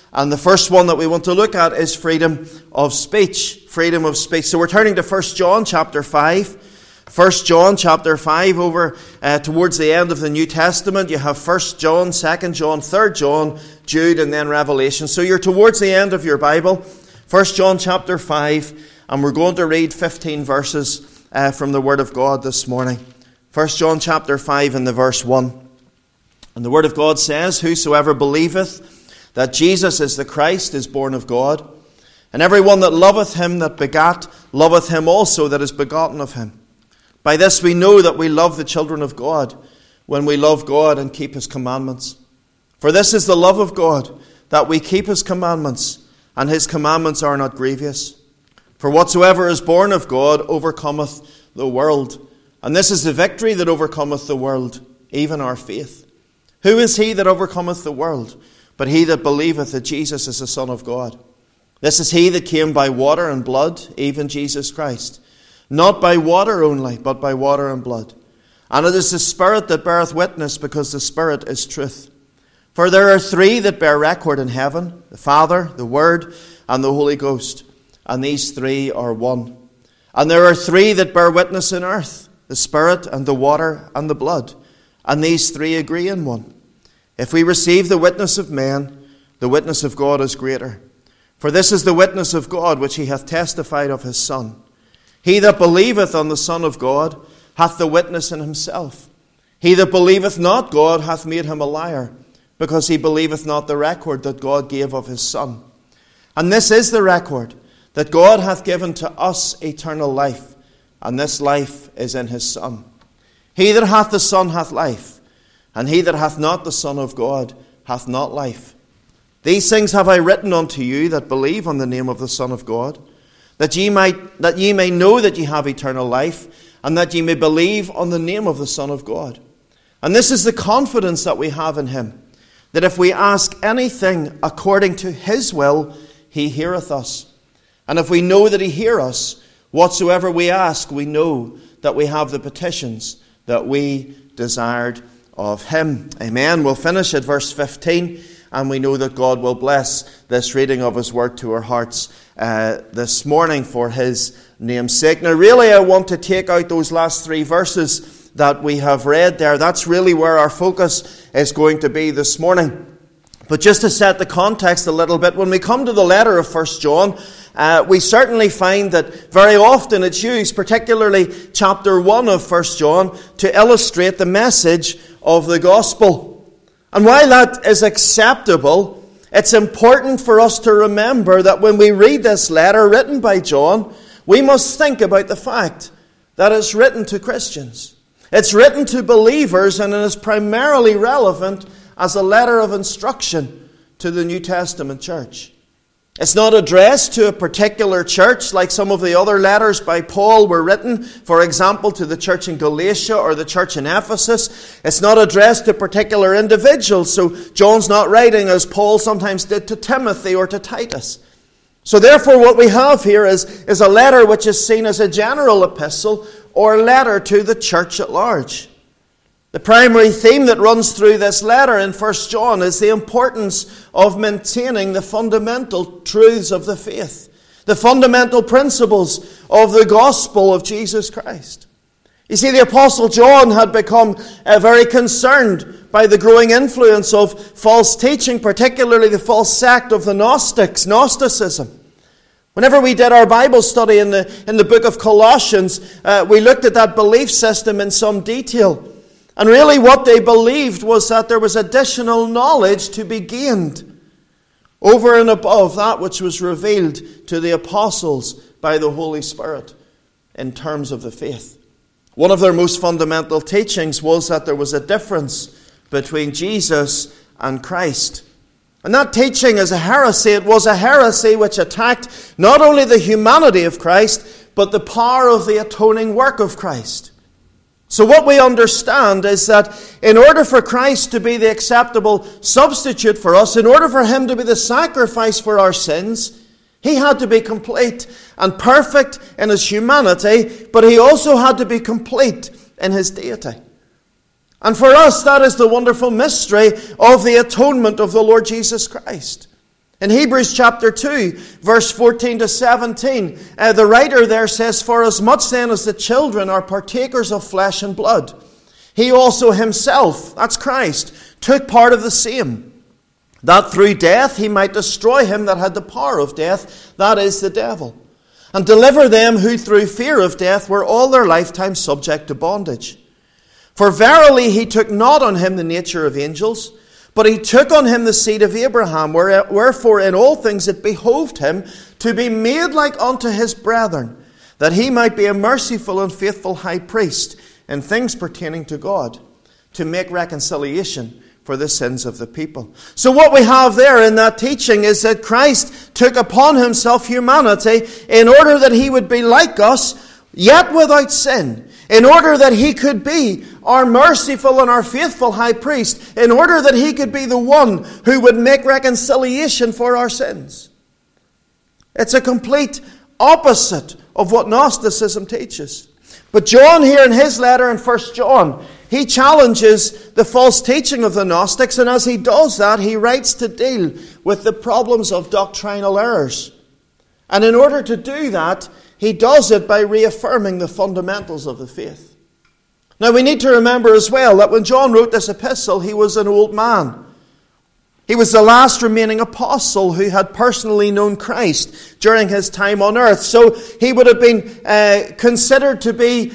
And the first one that we want to look at is freedom of speech. Freedom of speech. So we're turning to 1 John chapter 5. 1 John chapter 5 over towards the end of the New Testament. You have 1 John, 2 John, 3 John, Jude, and then Revelation. So you're towards the end of your Bible. 1 John chapter 5. And we're going to read 15 verses from the Word of God this morning. 1 John chapter 5 and the verse 1. And the Word of God says, "Whosoever believeth that Jesus is the Christ is born of God. And every one that loveth him that begat, loveth him also that is begotten of him. By this we know that we love the children of God, when we love God and keep his commandments. For this is the love of God, that we keep his commandments, and his commandments are not grievous. For whatsoever is born of God overcometh the world. And this is the victory that overcometh the world, even our faith. Who is he that overcometh the world? But he that believeth that Jesus is the Son of God. This is he that came by water and blood, even Jesus Christ. Not by water only, but by water and blood. And it is the Spirit that beareth witness, because the Spirit is truth. For there are three that bear record in heaven, the Father, the Word, and the Holy Ghost. And these three are one. And there are three that bear witness in earth, the Spirit, and the water, and the blood. And these three agree in one. If we receive the witness of men, the witness of God is greater. For this is the witness of God which he hath testified of his Son. He that believeth on the Son of God hath the witness in himself. He that believeth not God hath made him a liar, because he believeth not the record that God gave of his Son. And this is the record, that God hath given to us eternal life, and this life is in his Son. He that hath the Son hath life, and he that hath not the Son of God hath not life. These things have I written unto you that believe on the name of the Son of God, that ye may know that ye have eternal life, and that ye may believe on the name of the Son of God. And this is the confidence that we have in him, that if we ask anything according to his will, he heareth us. And if we know that he hear us, whatsoever we ask, we know that we have the petitions that we desired of him." Amen. We'll finish at verse 15, and we know that God will bless this reading of his word to our hearts this morning for his name's sake. Now, really, I want to take out those last three verses that we have read there. That's really where our focus is going to be this morning. But just to set the context a little bit, when we come to the letter of 1 John, we certainly find that very often it's used, particularly chapter 1 of 1 John, to illustrate the message of the gospel. And while that is acceptable, it's important for us to remember that when we read this letter written by John, we must think about the fact that it's written to Christians. It's written to believers, and it is primarily relevant as a letter of instruction to the New Testament church. It's not addressed to a particular church like some of the other letters by Paul were written, for example, to the church in Galatia or the church in Ephesus. It's not addressed to particular individuals, so John's not writing as Paul sometimes did to Timothy or to Titus. So therefore what we have here is a letter which is seen as a general epistle or letter to the church at large. The primary theme that runs through this letter in 1 John is the importance of maintaining the fundamental truths of the faith, the fundamental principles of the gospel of Jesus Christ. You see, the Apostle John had become very concerned by the growing influence of false teaching, particularly the false sect of the Gnostics, Gnosticism. Whenever we did our Bible study in the book of Colossians, we looked at that belief system in some detail. And really what they believed was that there was additional knowledge to be gained over and above that which was revealed to the apostles by the Holy Spirit in terms of the faith. One of their most fundamental teachings was that there was a difference between Jesus and Christ. And that teaching is a heresy. It was a heresy which attacked not only the humanity of Christ, but the power of the atoning work of Christ. So what we understand is that in order for Christ to be the acceptable substitute for us, in order for him to be the sacrifice for our sins, he had to be complete and perfect in his humanity, but he also had to be complete in his deity. And for us, that is the wonderful mystery of the atonement of the Lord Jesus Christ. In Hebrews chapter 2, verse 14 to 17, the writer there says, "For as much then as the children are partakers of flesh and blood, he also himself," that's Christ, "took part of the same, that through death he might destroy him that had the power of death, that is, the devil, and deliver them who through fear of death were all their lifetime subject to bondage. For verily he took not on him the nature of angels, but he took on him the seed of Abraham, wherefore in all things it behoved him to be made like unto his brethren, that he might be a merciful and faithful high priest in things pertaining to God, to make reconciliation for the sins of the people." So what we have there in that teaching is that Christ took upon himself humanity in order that he would be like us, yet without sin, in order that he could be our merciful and our faithful high priest, in order that he could be the one who would make reconciliation for our sins. It's a complete opposite of what Gnosticism teaches. But John here in his letter in 1 John, he challenges the false teaching of the Gnostics, and as he does that, he writes to deal with the problems of doctrinal errors. And in order to do that, he does it by reaffirming the fundamentals of the faith. Now we need to remember as well that when John wrote this epistle, he was an old man. He was the last remaining apostle who had personally known Christ during his time on earth. So he would have been considered to be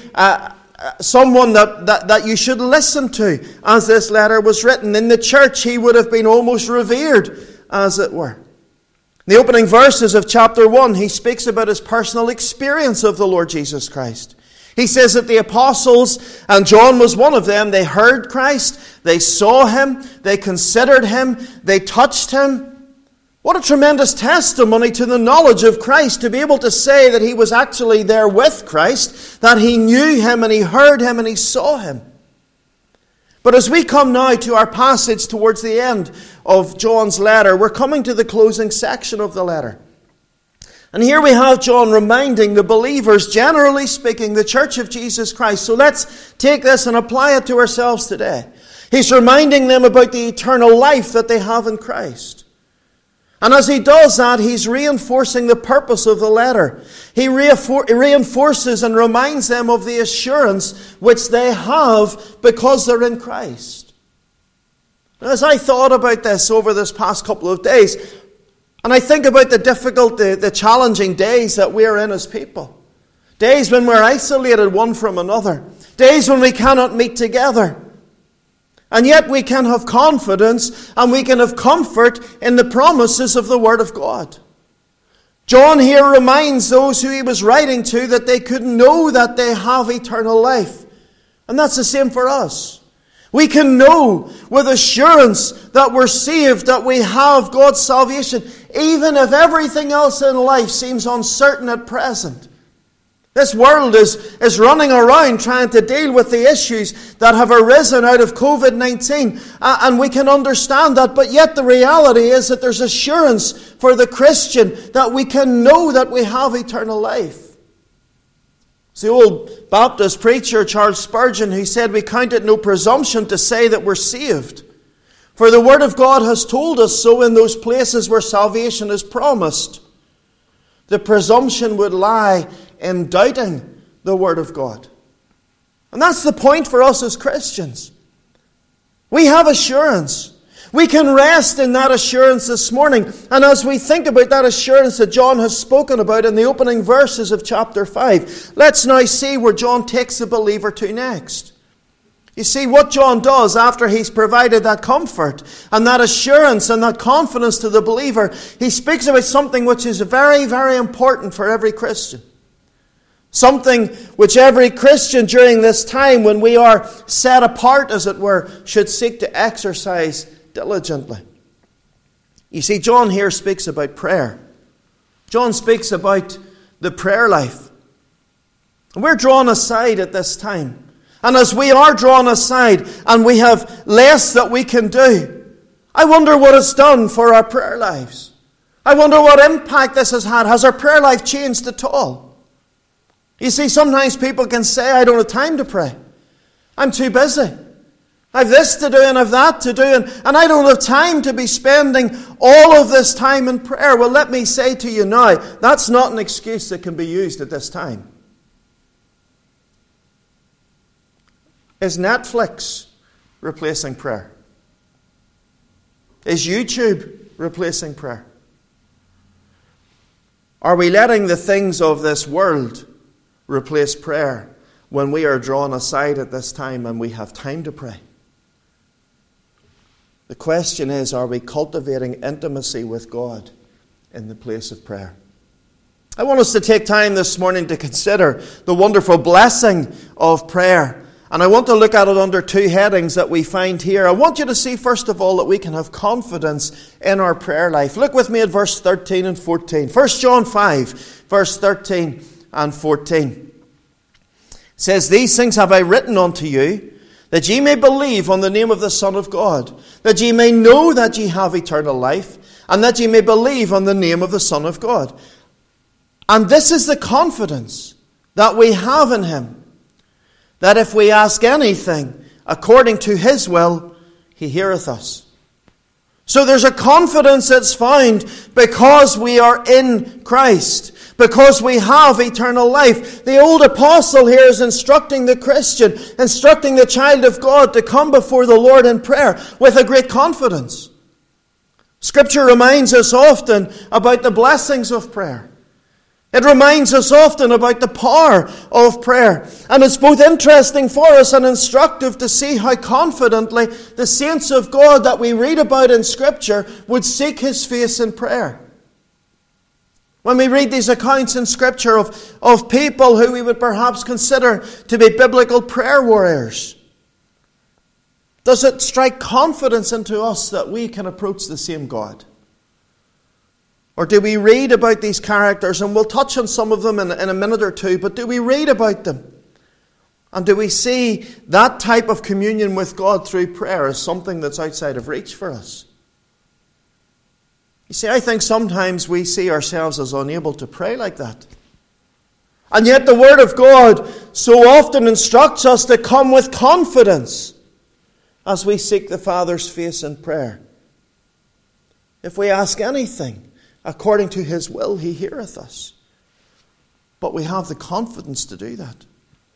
someone that you should listen to as this letter was written. In the church, he would have been almost revered, as it were. In the opening verses of chapter 1, he speaks about his personal experience of the Lord Jesus Christ. He says that the apostles, and John was one of them, they heard Christ, they saw him, they considered him, they touched him. What a tremendous testimony to the knowledge of Christ, to be able to say that he was actually there with Christ, that he knew him and he heard him and he saw him. But as we come now to our passage towards the end of John's letter, we're coming to the closing section of the letter. And here we have John reminding the believers, generally speaking, the Church of Jesus Christ. So let's take this and apply it to ourselves today. He's reminding them about the eternal life that they have in Christ. And as he does that, he's reinforcing the purpose of the letter. He reinforces and reminds them of the assurance which they have because they're in Christ. As I thought about this over this past couple of days, and I think about the difficult, the challenging days that we're in as people. Days when we're isolated one from another. Days when we cannot meet together. And yet we can have confidence and we can have comfort in the promises of the Word of God. John here reminds those who he was writing to that they could know that they have eternal life. And that's the same for us. We can know with assurance that we're saved, that we have God's salvation, even if everything else in life seems uncertain at present. This world is running around trying to deal with the issues that have arisen out of COVID-19. And we can understand that, but yet the reality is that there's assurance for the Christian that we can know that we have eternal life. It's the old Baptist preacher Charles Spurgeon who said, "We count it no presumption to say that we're saved. For the Word of God has told us so in those places where salvation is promised. The presumption would lie in doubting the Word of God." And that's the point for us as Christians. We have assurance. We can rest in that assurance this morning. And as we think about that assurance that John has spoken about in the opening verses of chapter 5, let's now see where John takes the believer to next. You see, what John does after he's provided that comfort and that assurance and that confidence to the believer, he speaks about something which is very, very important for every Christian. Something which every Christian during this time when we are set apart, as it were, should seek to exercise diligently. You see, John here speaks about prayer. John speaks about the prayer life. And we're drawn aside at this time. And as we are drawn aside and we have less that we can do, I wonder what it's done for our prayer lives. I wonder what impact this has had. Has our prayer life changed at all? You see, sometimes people can say, "I don't have time to pray. I'm too busy. I've this to do and I've that to do, and I don't have time to be spending all of this time in prayer. Well, let me say to you now, that's not an excuse that can be used at this time. Is Netflix replacing prayer? Is YouTube replacing prayer? Are we letting the things of this world replace prayer when we are drawn aside at this time and we have time to pray? The question is, are we cultivating intimacy with God in the place of prayer? I want us to take time this morning to consider the wonderful blessing of prayer. And I want to look at it under two headings that we find here. I want you to see, first of all, that we can have confidence in our prayer life. Look with me at verse 13 and 14. 1 John 5, verse 13 and 14. It says, "These things have I written unto you, that ye may believe on the name of the Son of God, that ye may know that ye have eternal life, and that ye may believe on the name of the Son of God." And this is the confidence that we have in Him, that if we ask anything according to His will, He heareth us. So there's a confidence that's found because we are in Christ, because we have eternal life. The old apostle here is instructing the Christian, instructing the child of God to come before the Lord in prayer with a great confidence. Scripture reminds us often about the blessings of prayer. It reminds us often about the power of prayer. And it's both interesting for us and instructive to see how confidently the saints of God that we read about in Scripture would seek His face in prayer. When we read these accounts in Scripture of people who we would perhaps consider to be biblical prayer warriors, does it strike confidence into us that we can approach the same God? Or do we read about these characters, and we'll touch on some of them in a minute or two, but do we read about them? And do we see that type of communion with God through prayer as something that's outside of reach for us? You see, I think sometimes we see ourselves as unable to pray like that. And yet the Word of God so often instructs us to come with confidence as we seek the Father's face in prayer. If we ask anything according to His will, He heareth us. But we have the confidence to do that.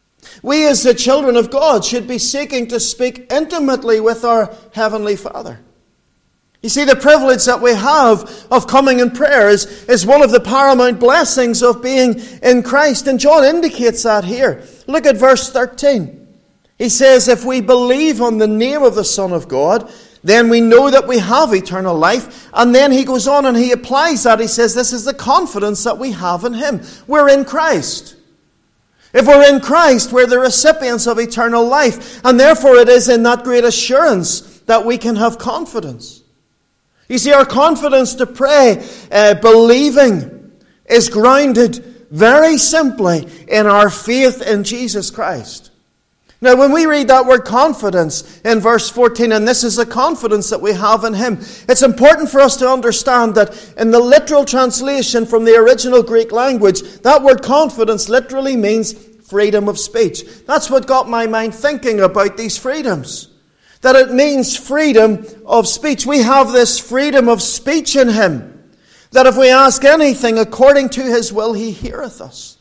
We as the children of God should be seeking to speak intimately with our Heavenly Father. You see, the privilege that we have of coming in prayer is one of the paramount blessings of being in Christ. And John indicates that here. Look at verse 13. He says, "If we believe on the name of the Son of God, then we know that we have eternal life." And then he goes on and he applies that. He says, this is the confidence that we have in Him. We're in Christ. If we're in Christ, we're the recipients of eternal life. And therefore it is in that great assurance that we can have confidence. You see, our confidence to pray, believing, is grounded very simply in our faith in Jesus Christ. Now, when we read that word confidence in verse 14, and this is the confidence that we have in Him, it's important for us to understand that in the literal translation from the original Greek language, that word confidence literally means freedom of speech. That's what got my mind thinking about these freedoms. That it means freedom of speech. We have this freedom of speech in Him. That if we ask anything according to His will, He heareth us.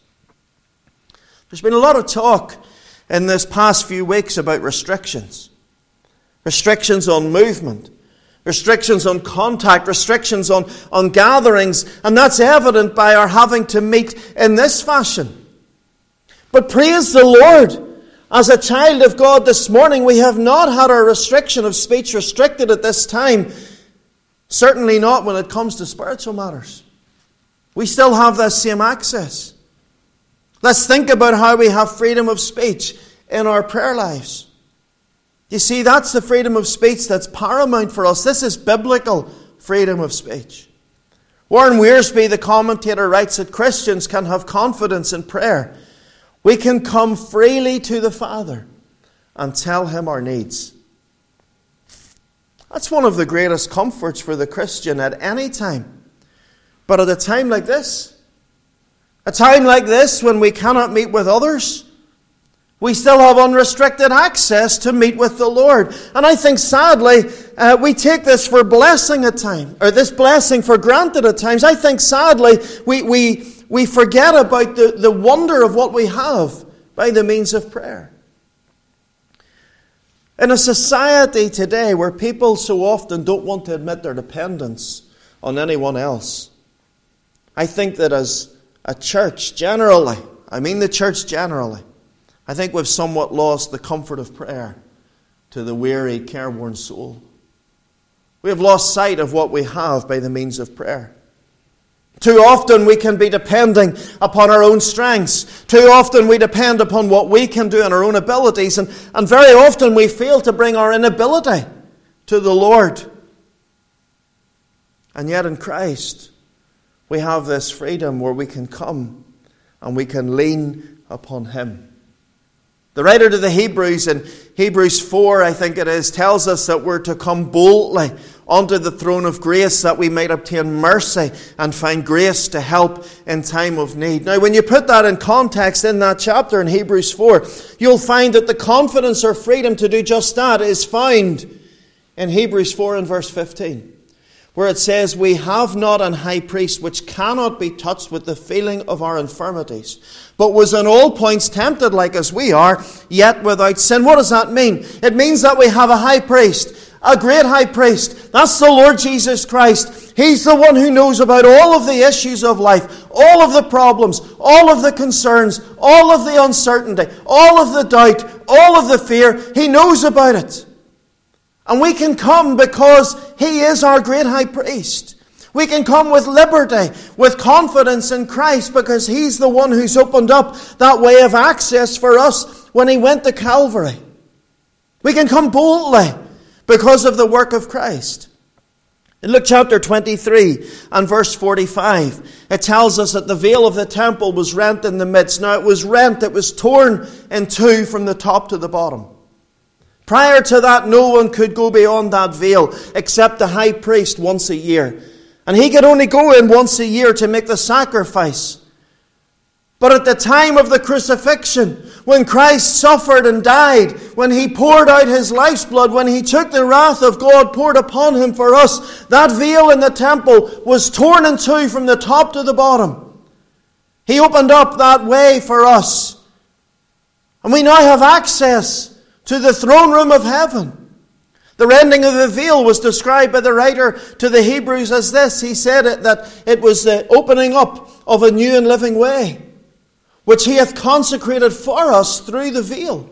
There's been a lot of talk in this past few weeks about restrictions. Restrictions on movement. Restrictions on contact. Restrictions on gatherings. And that's evident by our having to meet in this fashion. But praise the Lord, as a child of God this morning, we have not had our restriction of speech restricted at this time. Certainly not when it comes to spiritual matters. We still have that same access. Let's think about how we have freedom of speech in our prayer lives. You see, that's the freedom of speech that's paramount for us. This is biblical freedom of speech. Warren Wiersbe, the commentator, writes that Christians can have confidence in prayer. We can come freely to the Father and tell Him our needs. That's one of the greatest comforts for the Christian at any time. But at a time like this, a time like this when we cannot meet with others, We still have unrestricted access to meet with the Lord. And I think, sadly, we take this for blessing at times, or this blessing for granted at times. I think, sadly, we forget about the wonder of what we have by the means of prayer. In a society today where people so often don't want to admit their dependence on anyone else, I think that as a church generally, I mean the church generally, I think we've somewhat lost the comfort of prayer to the weary, careworn soul. We have lost sight of what we have by the means of prayer. Too often we can be depending upon our own strengths. Too often we depend upon what we can do and our own abilities. And very often we fail to bring our inability to the Lord. And yet in Christ we have this freedom where we can come and we can lean upon Him. The writer to the Hebrews, in Hebrews 4, I think it is, tells us that we're to come boldly unto the throne of grace that we might obtain mercy and find grace to help in time of need. Now, when you put that in context in that chapter in Hebrews 4, you'll find that the confidence or freedom to do just that is found in Hebrews 4 and verse 15. Where it says, we have not an high priest which cannot be touched with the feeling of our infirmities, but was in all points tempted like as we are, yet without sin. What does that mean? It means that we have a high priest, a great high priest. That's the Lord Jesus Christ. He's the one who knows about all of the issues of life, all of the problems, all of the concerns, all of the uncertainty, all of the doubt, all of the fear. He knows about it. And we can come because He is our great high priest. We can come with liberty, with confidence in Christ, because He's the one who's opened up that way of access for us when He went to Calvary. We can come boldly because of the work of Christ. In Luke chapter 23 and verse 45, it tells us that the veil of the temple was rent in the midst. Now it was rent, it was torn in two from the top to the bottom. Prior to that, no one could go beyond that veil except the high priest once a year. And he could only go in once a year to make the sacrifice. But at the time of the crucifixion, when Christ suffered and died, when He poured out His life's blood, when He took the wrath of God poured upon Him for us, that veil in the temple was torn in two from the top to the bottom. He opened up that way for us. And we now have access to the throne room of heaven. The rending of the veil was described by the writer to the Hebrews as this. He said that it was the opening up of a new and living way, which He hath consecrated for us through the veil.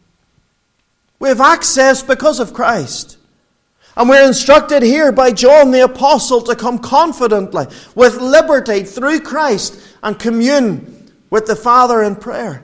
We have access because of Christ. And we're instructed here by John the Apostle to come confidently, with liberty through Christ, and commune with the Father in prayer.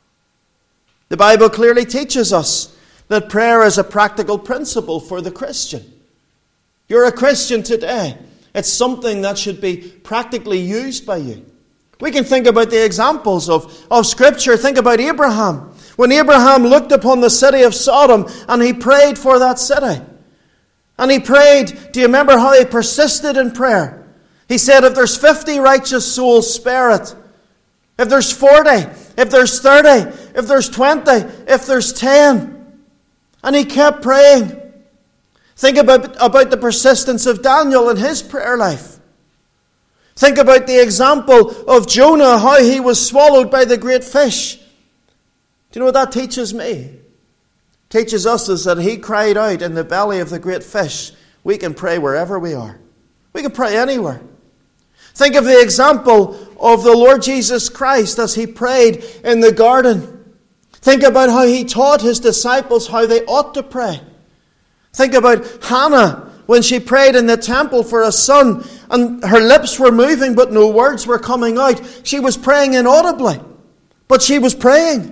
The Bible clearly teaches us that prayer is a practical principle for the Christian. You're a Christian today. It's something that should be practically used by you. We can think about the examples of Scripture. Think about Abraham. When Abraham looked upon the city of Sodom and he prayed for that city. And he prayed, do you remember how he persisted in prayer? He said, if there's 50 righteous souls, spare it. If there's 40, if there's 30, if there's 20, if there's 10. And he kept praying. Think about the persistence of Daniel in his prayer life. Think about the example of Jonah, how he was swallowed by the great fish. Do you know what that teaches me? It teaches us is that he cried out in the belly of the great fish. We can pray wherever we are. We can pray anywhere. Think of the example of the Lord Jesus Christ as He prayed in the garden. Think about how He taught His disciples how they ought to pray. Think about Hannah when she prayed in the temple for a son and her lips were moving but no words were coming out. She was praying inaudibly, but she was praying.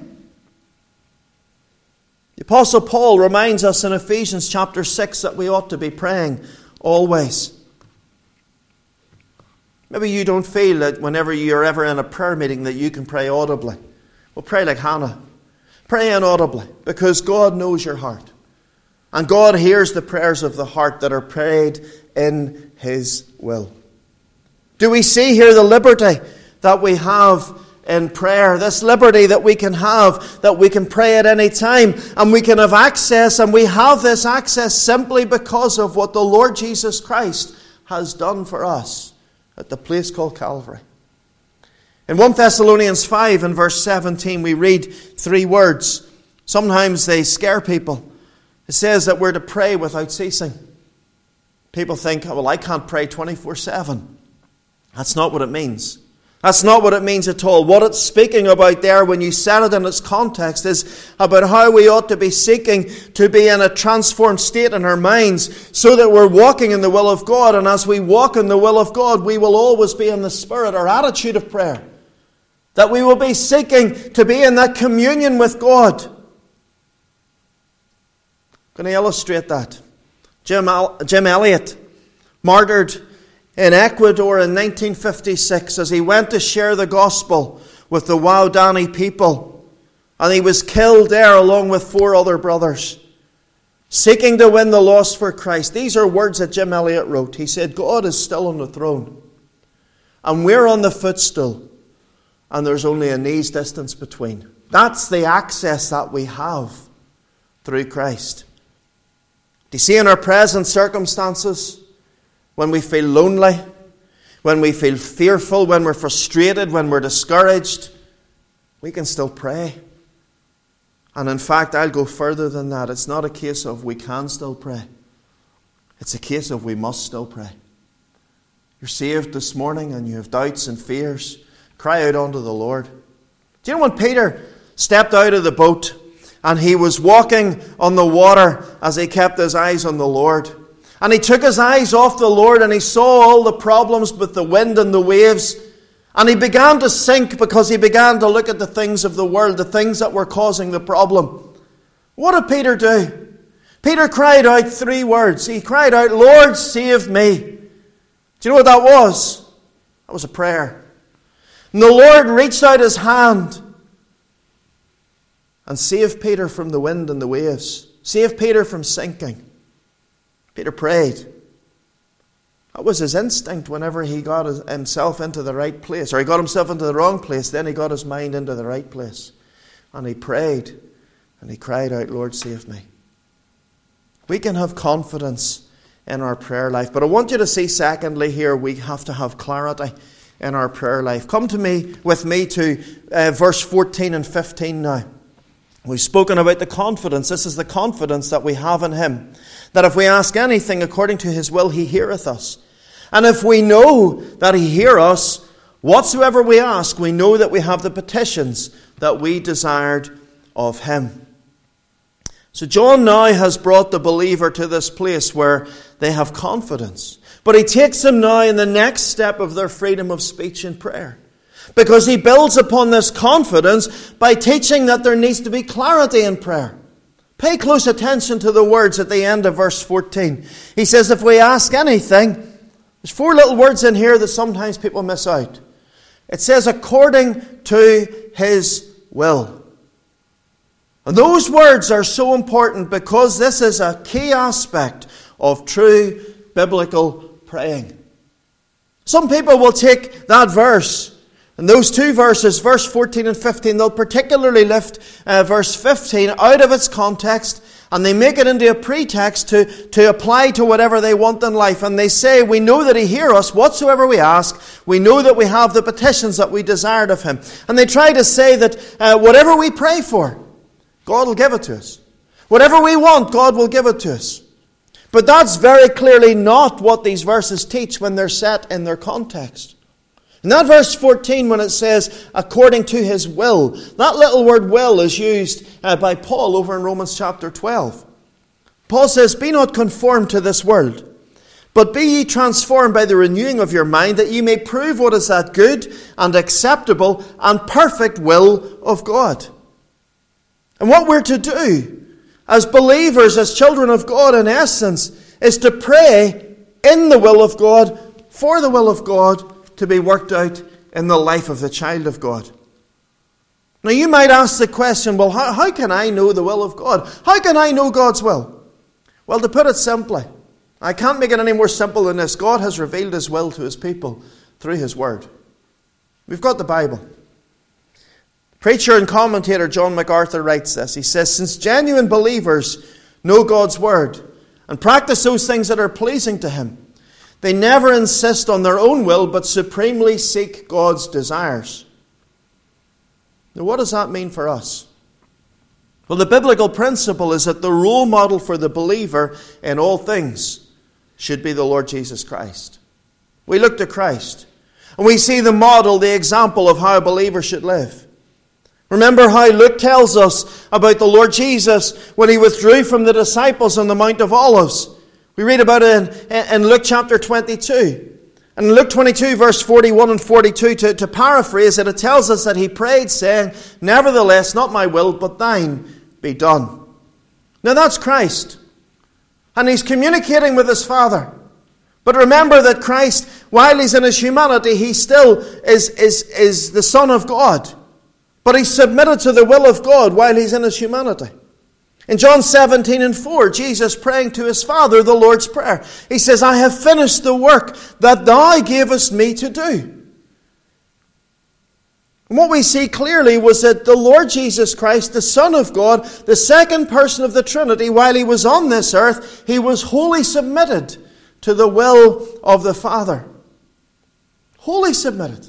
The Apostle Paul reminds us in Ephesians chapter 6 that we ought to be praying always. Maybe you don't feel that whenever you're ever in a prayer meeting that you can pray audibly. Well, pray like Hannah. Pray inaudibly, because God knows your heart. And God hears the prayers of the heart that are prayed in His will. Do we see here the liberty that we have in prayer, this liberty that we can have, that we can pray at any time, and we can have access, and we have this access simply because of what the Lord Jesus Christ has done for us at the place called Calvary. In 1 Thessalonians 5 and verse 17, we read 3 words. Sometimes they scare people. It says that we're to pray without ceasing. People think, oh, well, I can't pray 24/7. That's not what it means. That's not what it means at all. What it's speaking about there, when you set it in its context, is about how we ought to be seeking to be in a transformed state in our minds so that we're walking in the will of God. And as we walk in the will of God, we will always be in the spirit, our attitude of prayer. That we will be seeking to be in that communion with God. I'm going to illustrate that. Jim Elliot, martyred in Ecuador in 1956 as he went to share the gospel with the Waodani people. And he was killed there along with 4 other brothers, seeking to win the lost for Christ. These are words that Jim Elliot wrote. He said, God is still on the throne, and we're on the footstool, and there's only a knee's distance between. That's the access that we have through Christ. Do you see, in our present circumstances, when we feel lonely, when we feel fearful, when we're frustrated, when we're discouraged, we can still pray. And in fact, I'll go further than that. It's not a case of we can still pray. It's a case of we must still pray. You're saved this morning and you have doubts and fears. Cry out unto the Lord. Do you know when Peter stepped out of the boat and he was walking on the water as he kept his eyes on the Lord? And he took his eyes off the Lord and he saw all the problems with the wind and the waves. And he began to sink because he began to look at the things of the world, the things that were causing the problem. What did Peter do? Peter cried out 3 words. He cried out, Lord, save me. Do you know what that was? That was a prayer. And the Lord reached out his hand and saved Peter from the wind and the waves. Saved Peter from sinking. Peter prayed. That was his instinct whenever he got himself into the right place. Or he got himself into the wrong place, then he got his mind into the right place. And he prayed and he cried out, Lord, save me. We can have confidence in our prayer life. But I want you to see, secondly, here we have to have clarity in our prayer life. Come with me to verse 14 and 15 now. We've spoken about the confidence. This is the confidence that we have in Him. That if we ask anything according to His will, He heareth us. And if we know that He hear us, whatsoever we ask, we know that we have the petitions that we desired of Him. So John now has brought the believer to this place where they have confidence. But he takes them now in the next step of their freedom of speech and prayer. Because he builds upon this confidence by teaching that there needs to be clarity in prayer. Pay close attention to the words at the end of verse 14. He says, if we ask anything, there's 4 little words in here that sometimes people miss out. It says, according to His will. And those words are so important because this is a key aspect of true biblical praying. Some people will take that verse, and those 2 verses, verse 14 and 15, they'll particularly lift verse 15 out of its context, and they make it into a pretext to apply to whatever they want in life. And they say, we know that He hears us whatsoever we ask. We know that we have the petitions that we desired of Him. And they try to say that whatever we pray for, God will give it to us. Whatever we want, God will give it to us. But that's very clearly not what these verses teach when they're set in their context. In that verse 14, when it says, according to His will, that little word will is used by Paul over in Romans chapter 12. Paul says, be not conformed to this world, but be ye transformed by the renewing of your mind, that ye may prove what is that good and acceptable and perfect will of God. And what we're to do as believers, as children of God in essence, is to pray in the will of God, for the will of God to be worked out in the life of the child of God. Now you might ask the question, well, how can I know the will of God? How can I know God's will? Well, to put it simply, I can't make it any more simple than this. God has revealed His will to His people through His Word. We've got the Bible. Preacher and commentator John MacArthur writes this. He says, since genuine believers know God's word and practice those things that are pleasing to Him, they never insist on their own will, but supremely seek God's desires. Now, what does that mean for us? Well, the biblical principle is that the role model for the believer in all things should be the Lord Jesus Christ. We look to Christ, and we see the model, the example of how a believer should live. Remember how Luke tells us about the Lord Jesus when He withdrew from the disciples on the Mount of Olives. We read about it in Luke chapter 22. And in Luke 22, verse 41 and 42, to paraphrase it, it tells us that He prayed, saying, nevertheless, not my will, but thine be done. Now that's Christ. And He's communicating with His Father. But remember that Christ, while He's in His humanity, He still is the Son of God. But He's submitted to the will of God while He's in His humanity. In John 17 and 4, Jesus praying to His Father, the Lord's Prayer. He says, I have finished the work that Thou gavest me to do. And what we see clearly was that the Lord Jesus Christ, the Son of God, the second person of the Trinity, while He was on this earth, He was wholly submitted to the will of the Father. Wholly submitted.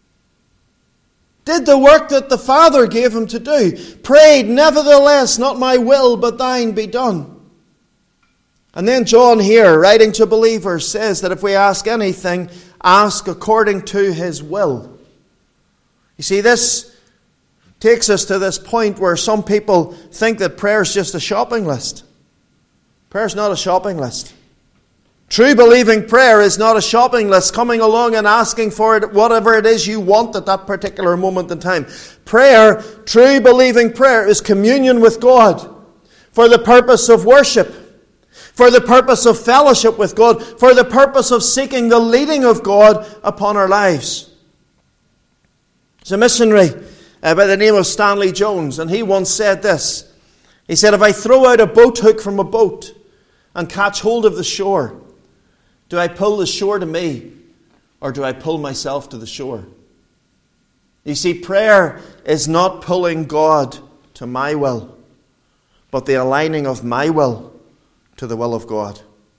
Did the work that the Father gave Him to do. Prayed, nevertheless, not my will, but thine be done. And then John here, writing to believers, says that if we ask anything, ask according to His will. You see, this takes us to this point where some people think that prayer is just a shopping list. Prayer is not a shopping list. True believing prayer is not a shopping list, coming along and asking for it, whatever it is you want at that particular moment in time. Prayer, true believing prayer, is communion with God for the purpose of worship, for the purpose of fellowship with God, for the purpose of seeking the leading of God upon our lives. There's a missionary by the name of Stanley Jones, and he once said this. He said, if I throw out a boat hook from a boat and catch hold of the shore, do I pull the shore to me, or do I pull myself to the shore? You see, prayer is not pulling God to my will, but the aligning of my will to the will of God.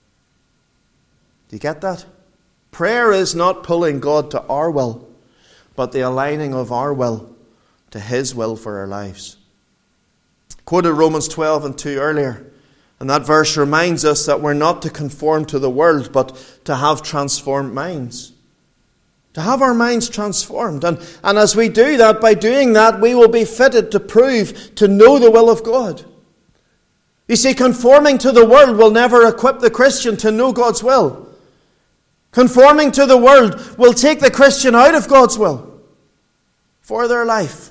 Do you get that? Prayer is not pulling God to our will, but the aligning of our will to His will for our lives. Quoted Romans 12 and 2 earlier. And that verse reminds us that we're not to conform to the world, but to have transformed minds. To have our minds transformed. And as we do that, by doing that, we will be fitted to prove, to know the will of God. You see, conforming to the world will never equip the Christian to know God's will. Conforming to the world will take the Christian out of God's will for their life.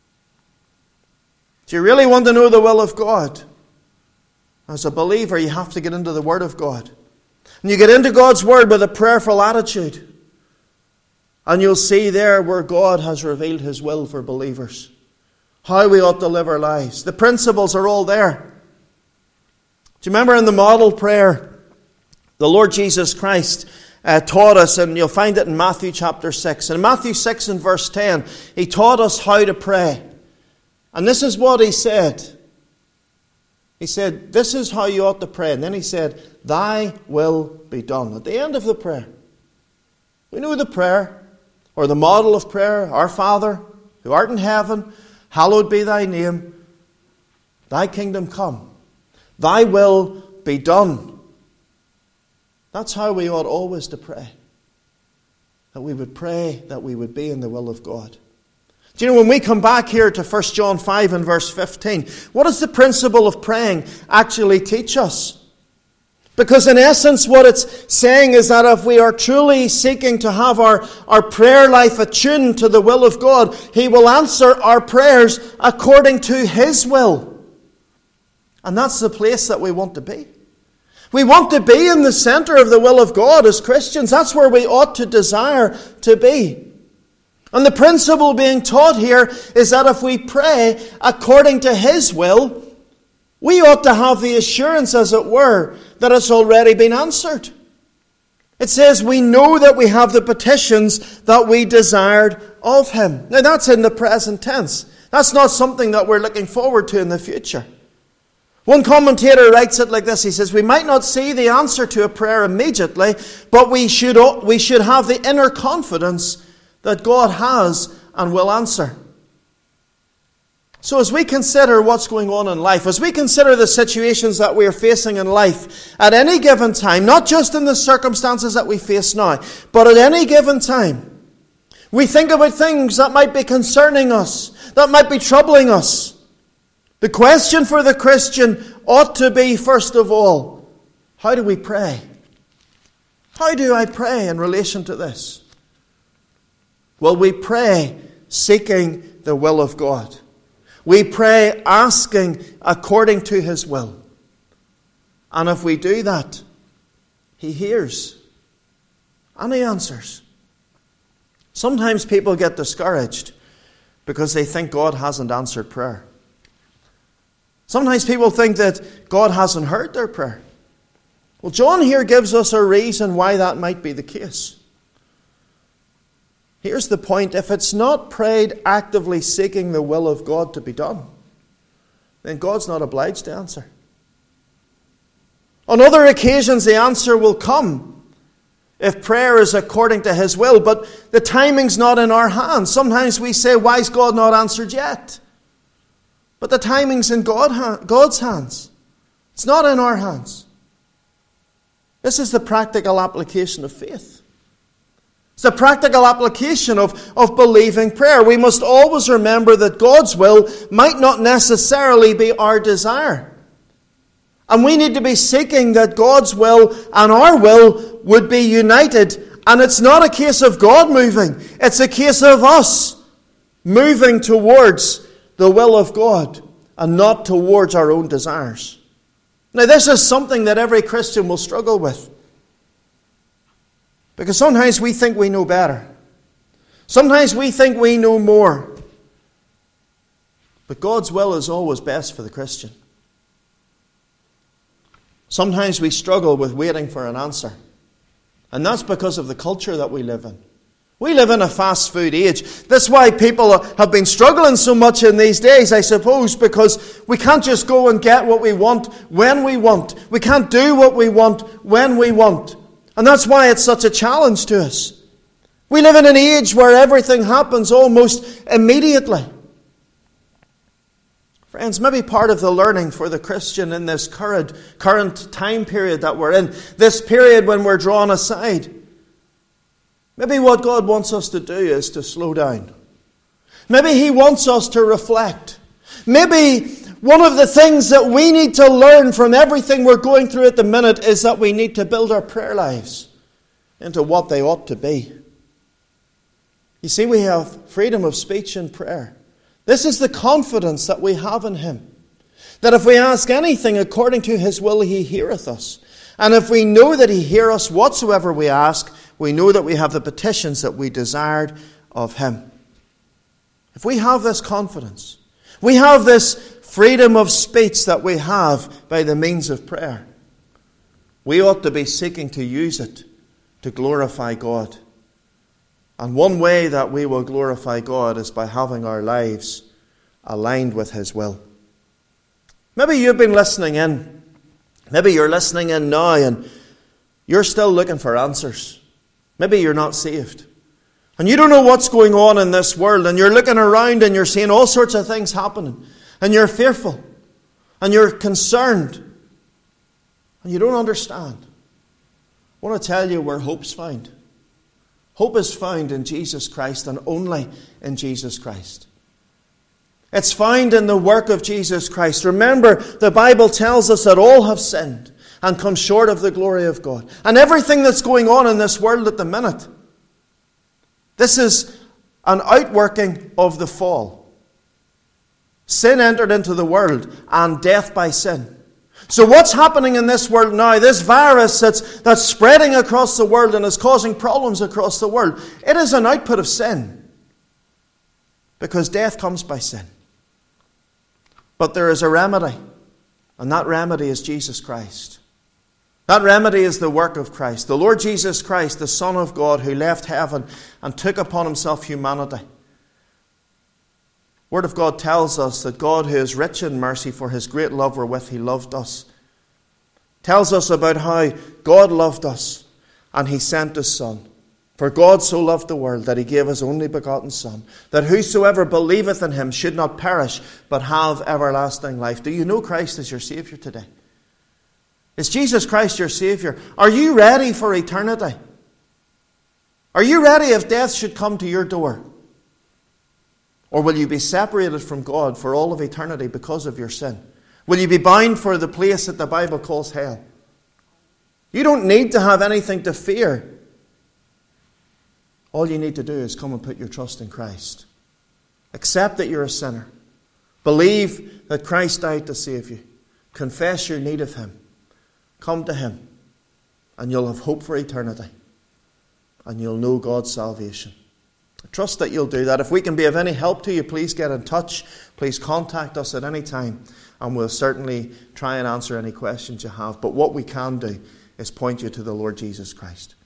Do you really want to know the will of God? As a believer, you have to get into the Word of God. And you get into God's Word with a prayerful attitude. And you'll see there where God has revealed His will for believers. How we ought to live our lives. The principles are all there. Do you remember in the model prayer, the Lord Jesus Christ taught us, and you'll find it in Matthew chapter 6. In Matthew 6 and verse 10, He taught us how to pray. And this is what He said. He said, this is how you ought to pray. And then He said, Thy will be done. At the end of the prayer. We know the prayer, or the model of prayer. Our Father, who art in heaven, hallowed be Thy name. Thy kingdom come. Thy will be done. That's how we ought always to pray. That we would pray, that we would be in the will of God. Do you know, when we come back here to 1 John 5 and verse 15, what does the principle of praying actually teach us? Because in essence what it's saying is that if we are truly seeking to have our prayer life attuned to the will of God, He will answer our prayers according to His will. And that's the place that we want to be. We want to be in the center of the will of God as Christians. That's where we ought to desire to be. And the principle being taught here is that if we pray according to His will, we ought to have the assurance, as it were, that it's already been answered. It says we know that we have the petitions that we desired of Him. Now that's in the present tense. That's not something that we're looking forward to in the future. One commentator writes it like this. He says, we might not see the answer to a prayer immediately, but we should have the inner confidence that God has and will answer. So as we consider what's going on in life, as we consider the situations that we are facing in life at any given time, not just in the circumstances that we face now, but at any given time, we think about things that might be concerning us, that might be troubling us. The question for the Christian ought to be, first of all, how do we pray? How do I pray in relation to this? Well, we pray seeking the will of God. We pray asking according to His will. And if we do that, He hears and He answers. Sometimes people get discouraged because they think God hasn't answered prayer. Sometimes people think that God hasn't heard their prayer. Well, John here gives us a reason why that might be the case. Here's the point. If it's not prayed actively seeking the will of God to be done, then God's not obliged to answer. On other occasions, the answer will come if prayer is according to His will, but the timing's not in our hands. Sometimes we say, why is God not answered yet? But the timing's in God's hands. It's not in our hands. This is the practical application of faith. It's the practical application of believing prayer. We must always remember that God's will might not necessarily be our desire. And we need to be seeking that God's will and our will would be united. And it's not a case of God moving. It's a case of us moving towards the will of God and not towards our own desires. Now, this is something that every Christian will struggle with. Because sometimes we think we know better. Sometimes we think we know more. But God's will is always best for the Christian. Sometimes we struggle with waiting for an answer. And that's because of the culture that we live in. We live in a fast food age. That's why people have been struggling so much in these days, I suppose, because we can't just go and get what we want when we want. We can't do what we want when we want. And that's why it's such a challenge to us. We live in an age where everything happens almost immediately. Friends, maybe part of the learning for the Christian in this current time period that we're in, this period when we're drawn aside, maybe what God wants us to do is to slow down. Maybe He wants us to reflect. Maybe one of the things that we need to learn from everything we're going through at the minute is that we need to build our prayer lives into what they ought to be. You see, we have freedom of speech in prayer. This is the confidence that we have in Him. That if we ask anything according to His will, He heareth us. And if we know that He heareth us whatsoever we ask, we know that we have the petitions that we desired of Him. If we have this confidence, we have this freedom of speech that we have by the means of prayer, we ought to be seeking to use it to glorify God. And one way that we will glorify God is by having our lives aligned with His will. Maybe you've been listening in. Maybe you're listening in now and you're still looking for answers. Maybe you're not saved. And you don't know what's going on in this world. And you're looking around and you're seeing all sorts of things happening. And you're fearful. And you're concerned. And you don't understand. I want to tell you where hope's found. Hope is found in Jesus Christ and only in Jesus Christ. It's found in the work of Jesus Christ. Remember, the Bible tells us that all have sinned and come short of the glory of God. And everything that's going on in this world at the minute, this is an outworking of the fall. Sin entered into the world and death by sin. So what's happening in this world now, this virus that's spreading across the world and is causing problems across the world, it is an output of sin. Because death comes by sin. But there is a remedy. And that remedy is Jesus Christ. That remedy is the work of Christ. The Lord Jesus Christ, the Son of God, who left heaven and took upon Himself humanity, Word of God tells us that God, who is rich in mercy for his great love wherewith he loved us, tells us about how God loved us and he sent his Son. For God so loved the world that he gave his only begotten Son, that whosoever believeth in him should not perish, but have everlasting life. Do you know Christ as your Saviour today? Is Jesus Christ your Saviour? Are you ready for eternity? Are you ready if death should come to your door? Or will you be separated from God for all of eternity because of your sin? Will you be bound for the place that the Bible calls hell? You don't need to have anything to fear. All you need to do is come and put your trust in Christ. Accept that you're a sinner. Believe that Christ died to save you. Confess your need of him. Come to him, and you'll have hope for eternity. And you'll know God's salvation. I trust that you'll do that. If we can be of any help to you, please get in touch. Please contact us at any time, and we'll certainly try and answer any questions you have. But what we can do is point you to the Lord Jesus Christ.